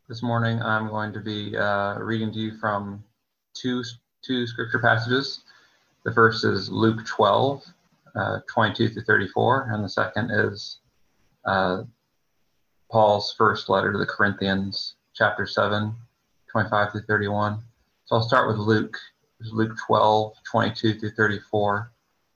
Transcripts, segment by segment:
This morning I'm going to be reading to you from two scripture passages. The first is Luke 12, 22 through 34, and the second is Paul's first letter to the Corinthians, chapter 7, 25 through 31. So I'll start with Luke. This is Luke 12, 22 through 34.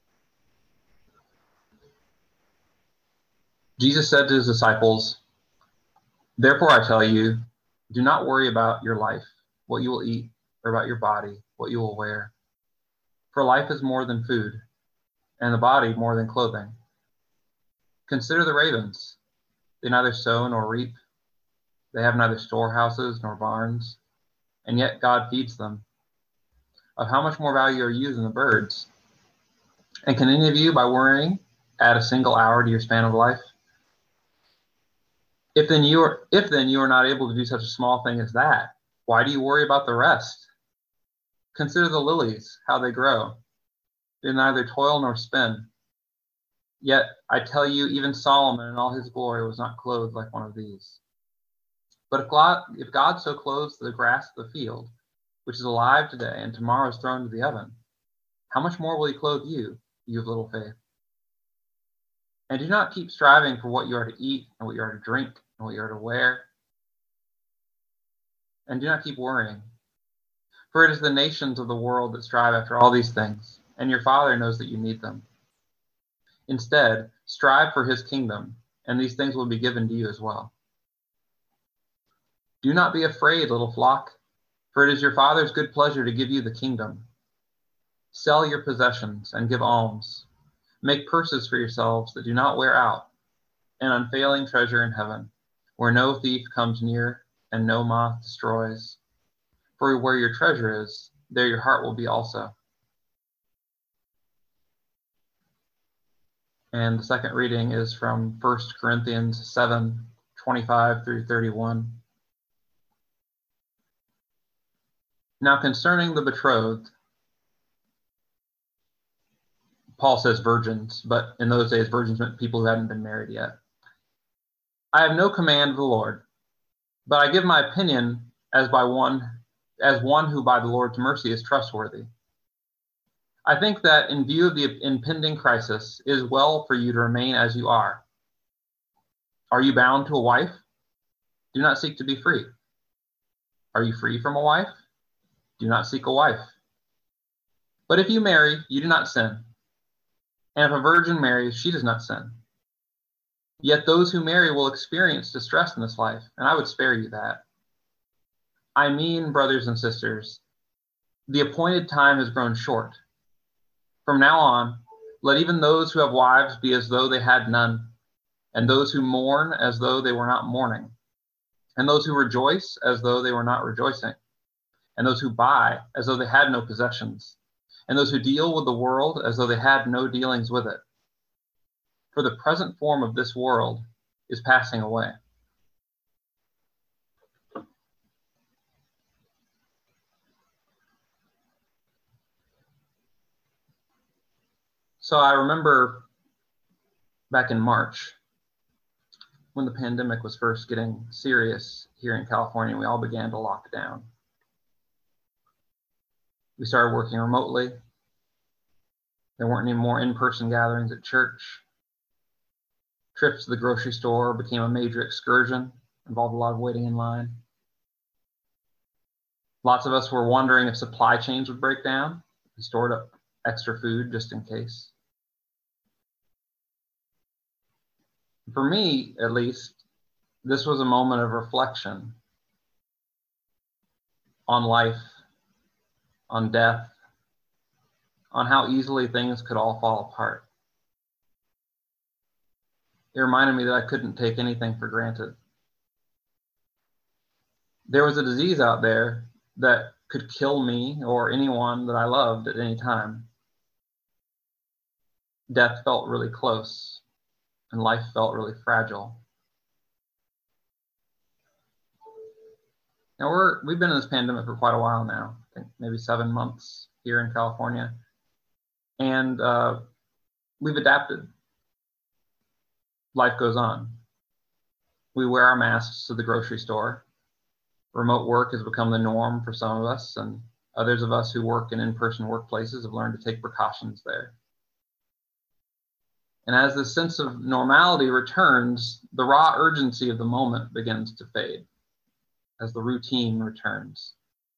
Jesus said to his disciples, "Therefore I tell you, do not worry about your life, what you will eat, or about your body, what you will wear. For life is more than food, and the body more than clothing. Consider the ravens. They neither sow nor reap. They have neither storehouses nor barns, and yet God feeds them. Of how much more value are you than the birds? And can any of you, by worrying, add a single hour to your span of life? If then you are not able to do such a small thing as that, why do you worry about the rest? Consider the lilies, how they grow. They neither toil nor spin. Yet I tell you, even Solomon in all his glory was not clothed like one of these. But if God so clothes the grass of the field, which is alive today and tomorrow is thrown into the oven, how much more will he clothe you, you of little faith? And do not keep striving for what you are to eat and what you are to drink and what you are to wear. And do not keep worrying. For it is the nations of the world that strive after all these things, and your Father knows that you need them. Instead, strive for his kingdom, and these things will be given to you as well. Do not be afraid, little flock, for it is your Father's good pleasure to give you the kingdom. Sell your possessions and give alms. Make purses for yourselves that do not wear out, an unfailing treasure in heaven, where no thief comes near and no moth destroys. For where your treasure is, there your heart will be also." And the second reading is from 1 Corinthians 7, 25 through 31. Now concerning the betrothed, Paul says virgins, but in those days virgins meant people who hadn't been married yet. "I have no command of the Lord, but I give my opinion as one who by the Lord's mercy is trustworthy. I think that in view of the impending crisis, it is well for you to remain as you are. Are you bound to a wife? Do not seek to be free. Are you free from a wife? Do not seek a wife. But if you marry, you do not sin. And if a virgin marries, she does not sin. Yet those who marry will experience distress in this life, and I would spare you that. I mean, brothers and sisters, the appointed time has grown short. From now on, let even those who have wives be as though they had none, and those who mourn as though they were not mourning, and those who rejoice as though they were not rejoicing, and those who buy as though they had no possessions, and those who deal with the world as though they had no dealings with it. For the present form of this world is passing away." So I remember back in March, when the pandemic was first getting serious here in California, we all began to lock down. We started working remotely. There weren't any more in-person gatherings at church. Trips to the grocery store became a major excursion, involved a lot of waiting in line. Lots of us were wondering if supply chains would break down. We stored up extra food just in case. For me, at least, this was a moment of reflection on life, on death, on how easily things could all fall apart. It reminded me that I couldn't take anything for granted. There was a disease out there that could kill me or anyone that I loved at any time. Death felt really close, and life felt really fragile. Now we've been in this pandemic for quite a while now, I think maybe 7 months here in California, and we've adapted. Life goes on. We wear our masks to the grocery store. Remote work has become the norm for some of us, and others of us who work in in-person workplaces have learned to take precautions there. And as the sense of normality returns, the raw urgency of the moment begins to fade as the routine returns.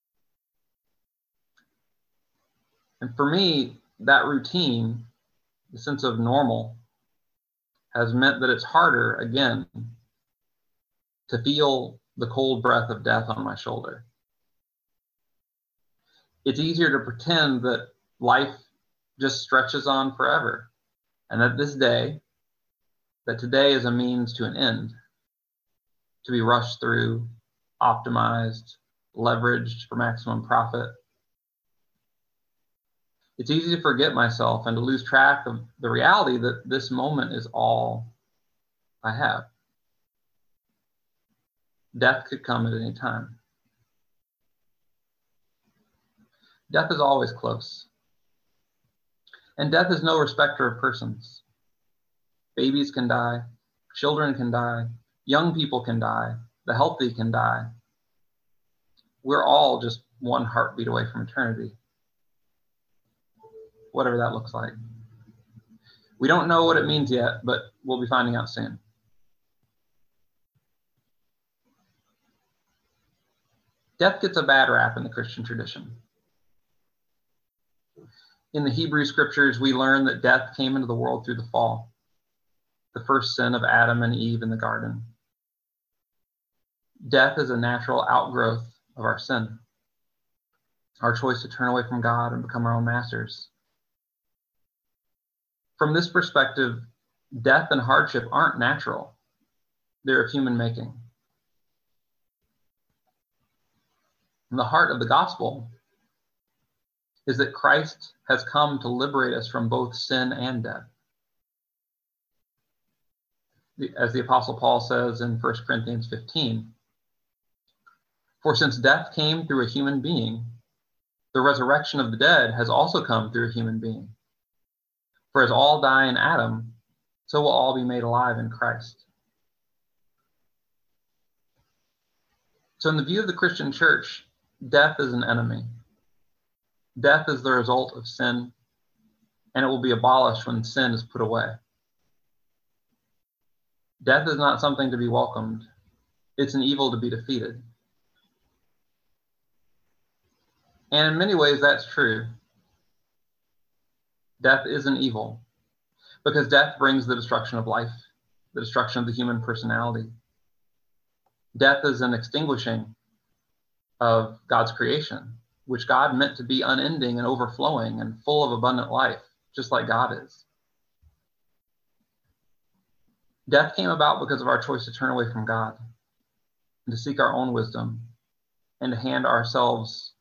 And for me, that routine, the sense of normal, has meant that it's harder, again, to feel the cold breath of death on my shoulder. It's easier to pretend that life just stretches on forever, and that today is a means to an end, to be rushed through, optimized, leveraged for maximum profit. It's easy to forget myself and to lose track of the reality that this moment is all I have. Death could come at any time. Death is always close. And death is no respecter of persons. Babies can die, children can die, young people can die, the healthy can die. We're all just one heartbeat away from eternity, whatever that looks like. We don't know what it means yet, but we'll be finding out soon. Death gets a bad rap in the Christian tradition. In the Hebrew scriptures, we learn that death came into the world through the fall, the first sin of Adam and Eve in the garden. Death is a natural outgrowth of our sin, our choice to turn away from God and become our own masters. From this perspective, death and hardship aren't natural. They're of human making. And the heart of the gospel is that Christ has come to liberate us from both sin and death. As the Apostle Paul says in 1 Corinthians 15, "For since death came through a human being, the resurrection of the dead has also come through a human being. For as all die in Adam, so will all be made alive in Christ." So in the view of the Christian church, death is an enemy. Death is the result of sin, and it will be abolished when sin is put away. Death is not something to be welcomed. It's an evil to be defeated. And in many ways, that's true. Death is an evil, because death brings the destruction of life, the destruction of the human personality. Death is an extinguishing of God's creation, which God meant to be unending and overflowing and full of abundant life, just like God is. Death came about because of our choice to turn away from God and to seek our own wisdom and to hand ourselves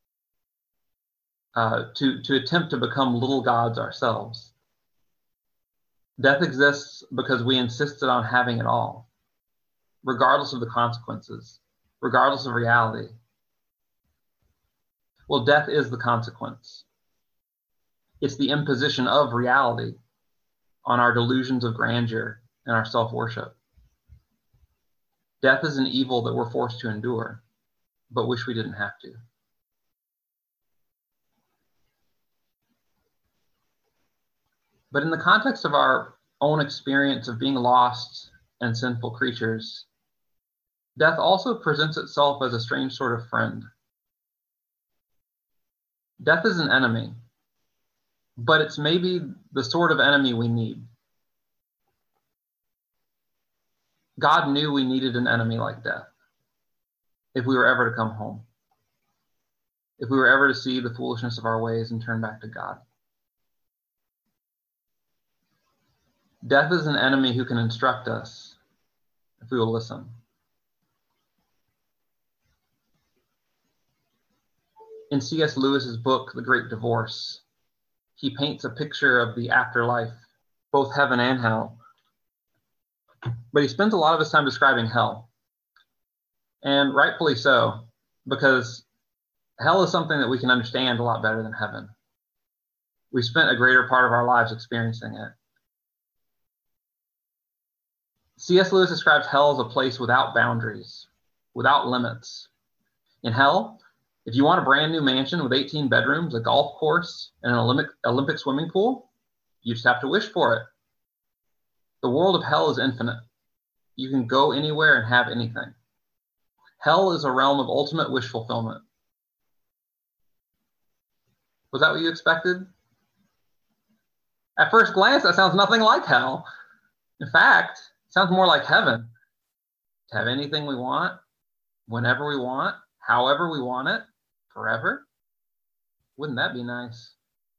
to attempt to become little gods ourselves. Death exists because we insisted on having it all, regardless of the consequences, regardless of reality. Well, death is the consequence. It's the imposition of reality on our delusions of grandeur and our self-worship. Death is an evil that we're forced to endure, but wish we didn't have to. But in the context of our own experience of being lost and sinful creatures, death also presents itself as a strange sort of friend. Death is an enemy, but it's maybe the sort of enemy we need. God knew we needed an enemy like death if we were ever to come home, if we were ever to see the foolishness of our ways and turn back to God. Death is an enemy who can instruct us if we will listen. In C.S. Lewis's book, The Great Divorce, he paints a picture of the afterlife, both heaven and hell. But he spends a lot of his time describing hell. And rightfully so, because hell is something that we can understand a lot better than heaven. We spent a greater part of our lives experiencing it. C.S. Lewis describes hell as a place without boundaries, without limits, In hell, if you want a brand new mansion with 18 bedrooms, a golf course, and an Olympic swimming pool, you just have to wish for it. The world of hell is infinite. You can go anywhere and have anything. Hell is a realm of ultimate wish fulfillment. Was that what you expected? At first glance, that sounds nothing like hell. In fact, it sounds more like heaven. To have anything we want, whenever we want, however we want it, forever. Wouldn't that be nice?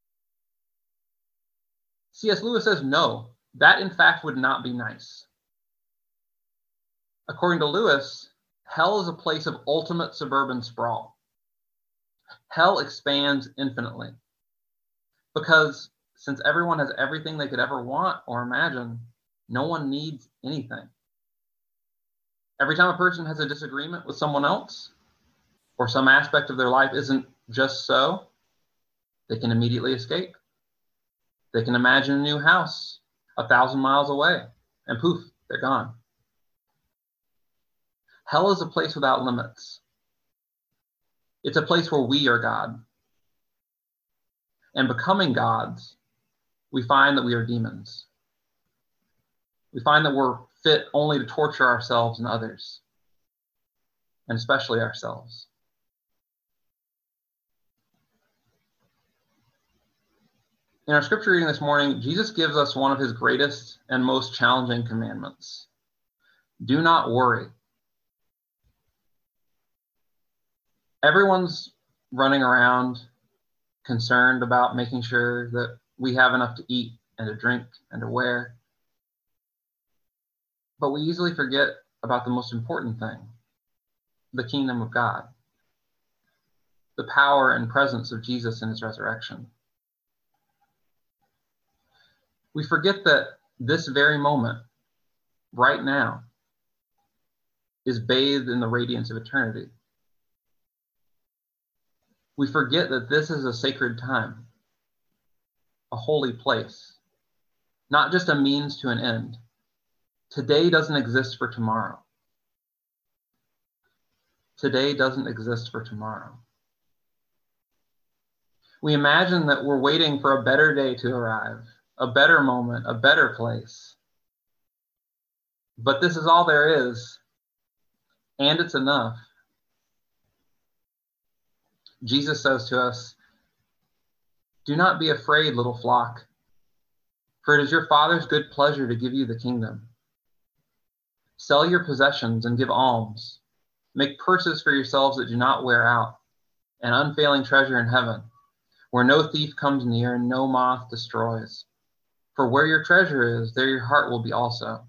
C.S. Lewis says no, that in fact would not be nice. According to Lewis, hell is a place of ultimate suburban sprawl. Hell expands infinitely because since everyone has everything they could ever want or imagine, no one needs anything. Every time a person has a disagreement with someone else or some aspect of their life isn't just so, they can immediately escape. They can imagine a new house 1,000 miles away and poof, they're gone. Hell is a place without limits. It's a place where we are God. And becoming gods, we find that we are demons. We find that we're fit only to torture ourselves and others, and especially ourselves. In our scripture reading this morning, Jesus gives us one of his greatest and most challenging commandments. Do not worry. Everyone's running around concerned about making sure that we have enough to eat and to drink and to wear. But we easily forget about the most important thing, the kingdom of God, the power and presence of Jesus in his resurrection. We forget that this very moment, right now, is bathed in the radiance of eternity. We forget that this is a sacred time, a holy place, not just a means to an end. Today doesn't exist for tomorrow. Today doesn't exist for tomorrow. We imagine that we're waiting for a better day to arrive, a better moment, a better place. But this is all there is, and it's enough. Jesus says to us, "Do not be afraid, little flock, for it is your Father's good pleasure to give you the kingdom. Sell your possessions and give alms. Make purses for yourselves that do not wear out, an unfailing treasure in heaven, where no thief comes near and no moth destroys. For where your treasure is, there your heart will be also.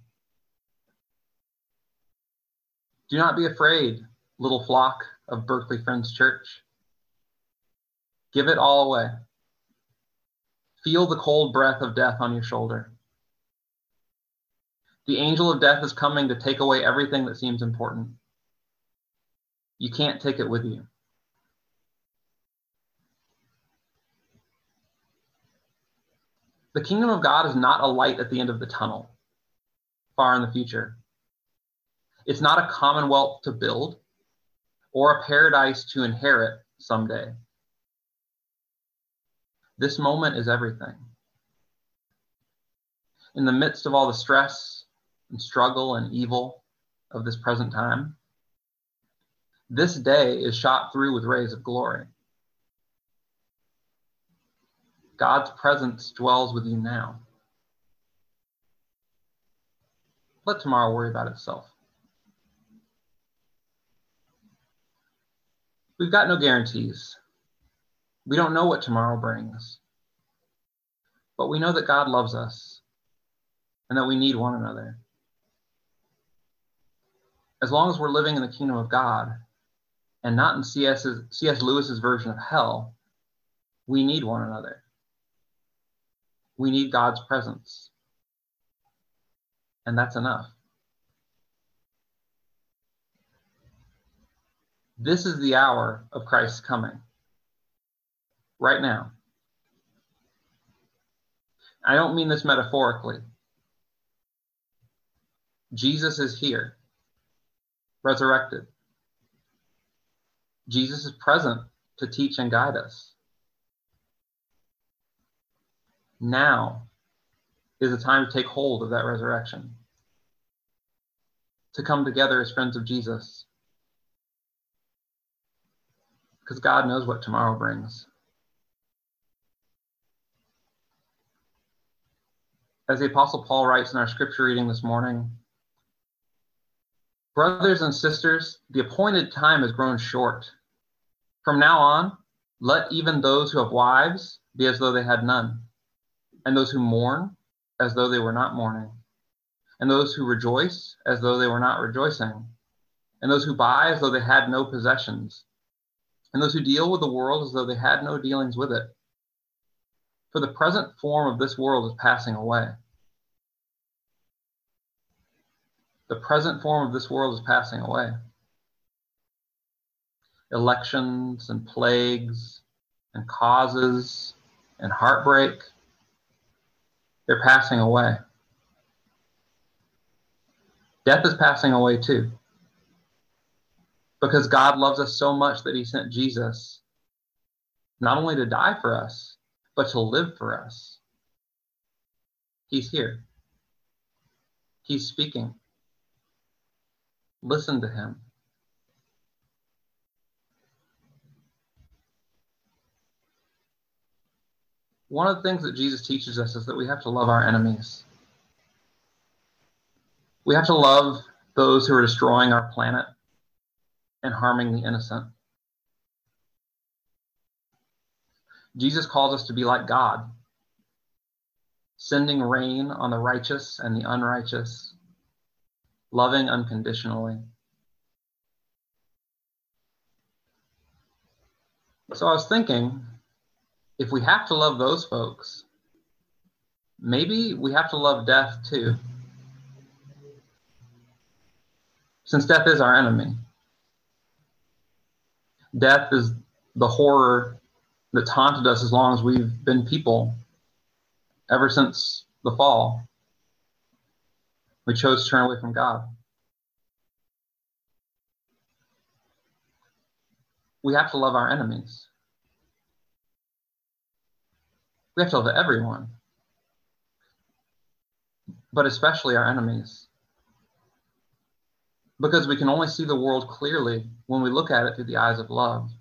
Do not be afraid, little flock of Berkeley Friends Church. Give it all away. Feel the cold breath of death on your shoulder. The angel of death is coming to take away everything that seems important. You can't take it with you. The kingdom of God is not a light at the end of the tunnel, far in the future. It's not a commonwealth to build or a paradise to inherit someday. This moment is everything. In the midst of all the stress and struggle and evil of this present time, this day is shot through with rays of glory. God's presence dwells with you now. Let tomorrow worry about itself. We've got no guarantees. We don't know what tomorrow brings. But we know that God loves us and that we need one another. As long as we're living in the kingdom of God and not in C.S. Lewis's version of hell, we need one another. We need God's presence. And that's enough. This is the hour of Christ's coming. Right now. I don't mean this metaphorically. Jesus is here, resurrected. Jesus is present to teach and guide us. Now is the time to take hold of that resurrection, to come together as friends of Jesus, because God knows what tomorrow brings. As the Apostle Paul writes in our scripture reading this morning, brothers and sisters, the appointed time has grown short. From now on, let even those who have wives be as though they had none, and those who mourn as though they were not mourning, and those who rejoice as though they were not rejoicing, and those who buy as though they had no possessions, and those who deal with the world as though they had no dealings with it. For the present form of this world is passing away. The present form of this world is passing away. Elections and plagues and causes and heartbreak, they're passing away. Death is passing away too. Because God loves us so much that he sent Jesus, not only to die for us, but to live for us. He's here. He's speaking. Listen to him. One of the things that Jesus teaches us is that we have to love our enemies. We have to love those who are destroying our planet and harming the innocent. Jesus calls us to be like God, sending rain on the righteous and the unrighteous, loving unconditionally. So I was thinking, if we have to love those folks, maybe we have to love death too. Since death is our enemy. Death is the horror that's haunted us as long as we've been people, ever since the fall. We chose to turn away from God. We have to love our enemies. We have to love everyone, but especially our enemies. Because we can only see the world clearly when we look at it through the eyes of love.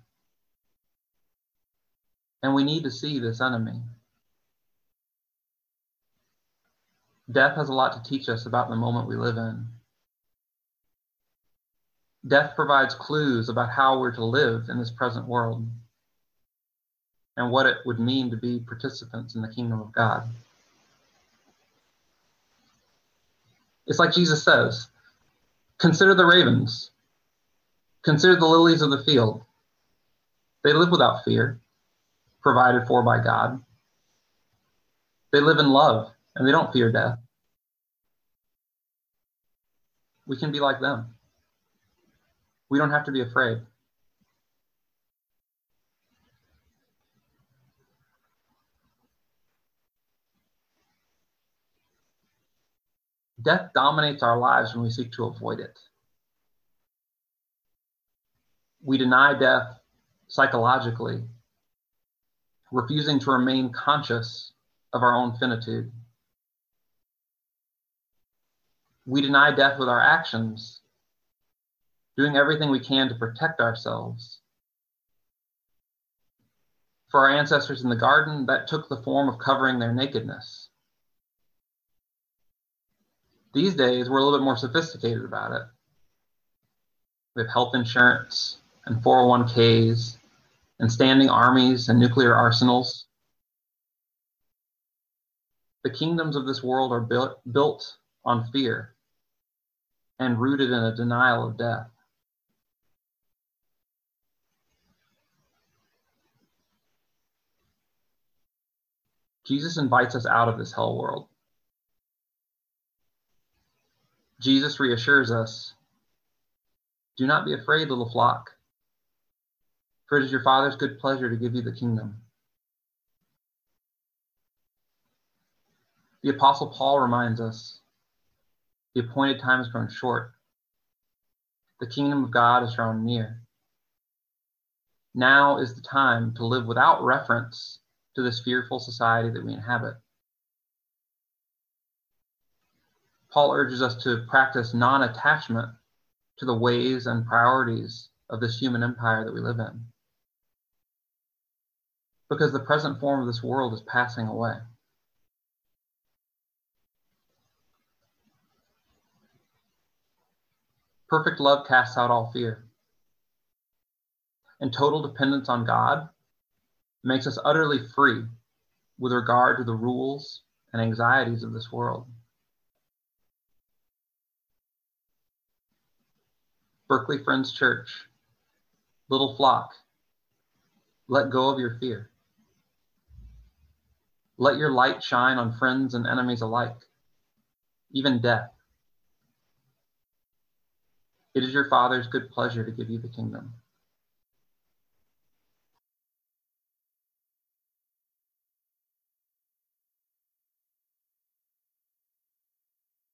And we need to see this enemy. Death has a lot to teach us about the moment we live in. Death provides clues about how we're to live in this present world and what it would mean to be participants in the kingdom of God. It's like Jesus says, consider the ravens. Consider the lilies of the field. They live without fear, provided for by God. They live in love, and they don't fear death. We can be like them. We don't have to be afraid. Death dominates our lives when we seek to avoid it. We deny death psychologically, refusing to remain conscious of our own finitude. We deny death with our actions, doing everything we can to protect ourselves. For our ancestors in the garden, that took the form of covering their nakedness. These days, we're a little bit more sophisticated about it. We have health insurance and 401ks and standing armies and nuclear arsenals. The kingdoms of this world are built on fear and rooted in a denial of death. Jesus invites us out of this hell world. Jesus reassures us, do not be afraid, little flock, for it is your Father's good pleasure to give you the kingdom. The Apostle Paul reminds us, the appointed time has grown short. The kingdom of God is drawn near. Now is the time to live without reference to this fearful society that we inhabit. Paul urges us to practice non-attachment to the ways and priorities of this human empire that we live in, because the present form of this world is passing away. Perfect love casts out all fear, and total dependence on God makes us utterly free with regard to the rules and anxieties of this world. Berkeley Friends Church, little flock, let go of your fear. Let your light shine on friends and enemies alike, even death. It is your Father's good pleasure to give you the kingdom.